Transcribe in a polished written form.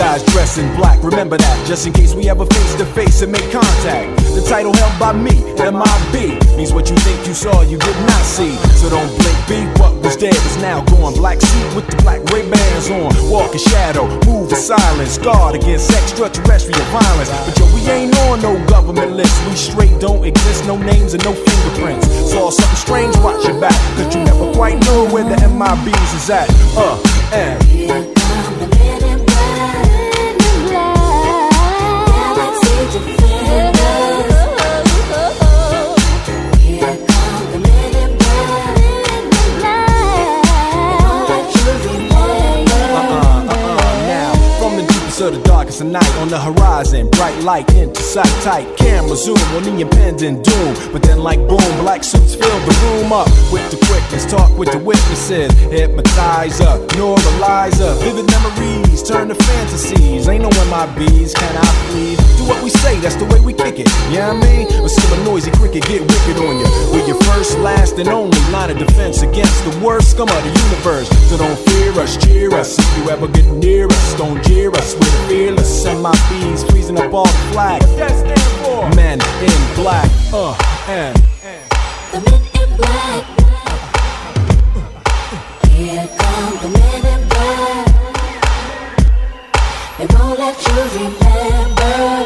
guys dress in black, remember that, just in case we ever face to face and make contact. The title held by me, MIB, means what you think you saw, you did not see. So don't blink, be what was dead is now gone. Black suit with the black Ray-Bans on, walk in shadow, move in silence, guard against extraterrestrial violence. But yo, we ain't on no government list, we straight don't exist, no names and no fingerprints. Saw something strange, watch your back, cause you never quite know where the MIBs is at. And here come the men in black, Galaxy Defenders. Here come the men in black, they won't let you remember. Now, from the deepest of the darkest of night, on the horizon, bright light into sight, tight camera zoom on the impending doom. But then like boom, black suits fill the room up with the quickness, talk with the witnesses, hypnotizer, neuralizer, vivid memories turn to fantasies. Ain't no MIBs, can I please? Do what we say, that's the way we kick it, you know what I mean? Or still a noisy cricket get wicked on you. We're your first, last, and only line of defense against the worst scum of the universe. So don't fear us, cheer us, if you ever get near us, don't jeer us, we're fearless. MIBs freezing up all the flag. What that stand for? Men in black, and The men in black. Here come the men in black. They won't let you remember.